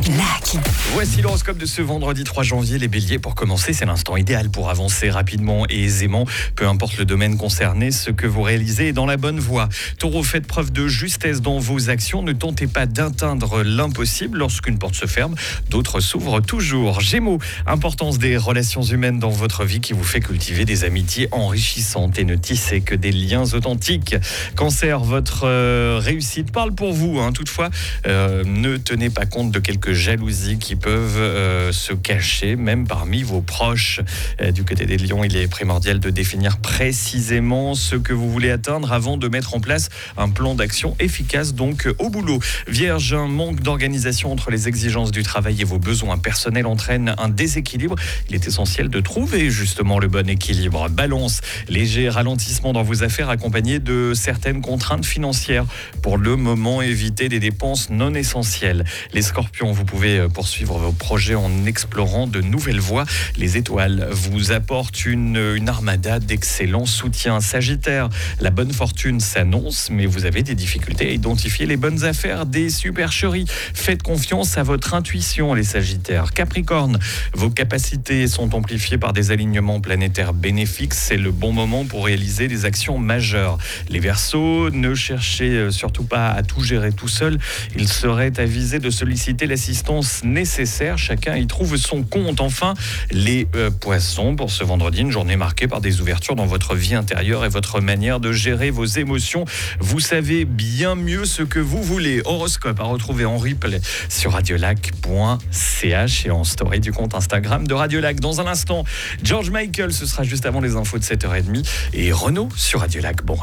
Lac. Voici l'horoscope de ce vendredi 3 janvier. Les béliers, pour commencer, c'est l'instant idéal pour avancer rapidement et aisément. Peu importe le domaine concerné, ce que vous réalisez est dans la bonne voie. Taureau, faites preuve de justesse dans vos actions. Ne tentez pas d'atteindre l'impossible. Lorsqu'une porte se ferme, d'autres s'ouvrent toujours. Gémeaux, importance des relations humaines dans votre vie qui vous fait cultiver des amitiés enrichissantes et ne tisser que des liens authentiques. Cancer, votre réussite parle pour vous. Toutefois, ne tenez pas compte de quelques jalousies qui peuvent se cacher, même parmi vos proches. Du côté des lions, il est primordial de définir précisément ce que vous voulez atteindre avant de mettre en place un plan d'action efficace, donc au boulot. Vierge, un manque d'organisation entre les exigences du travail et vos besoins personnels entraîne un déséquilibre. Il est essentiel de trouver justement le bon équilibre. Balance, léger ralentissement dans vos affaires accompagné de certaines contraintes financières. Pour le moment, évitez des dépenses non essentielles. Les scorpions, vous pouvez poursuivre vos projets en explorant de nouvelles voies. Les étoiles vous apportent une armada d'excellents soutiens. Sagittaire, la bonne fortune s'annonce, mais vous avez des difficultés à identifier les bonnes affaires, des supercheries. Faites confiance à votre intuition, les Sagittaires. Capricorne, vos capacités sont amplifiées par des alignements planétaires bénéfiques. C'est le bon moment pour réaliser des actions majeures. Les Verseaux, ne cherchez surtout pas à tout gérer tout seul. Il serait avisé de solliciter l'assistance nécessaire. Chacun y trouve son compte. Enfin, les Poissons, pour ce vendredi, une journée marquée par des ouvertures dans votre vie intérieure et votre manière de gérer vos émotions. Vous savez bien mieux ce que vous voulez. Horoscope à retrouver en replay sur radiolac.ch et en story du compte Instagram de Radiolac. Dans un instant, George Michael, ce sera juste avant les infos de 7h30 et Renaud sur Radiolac. Bon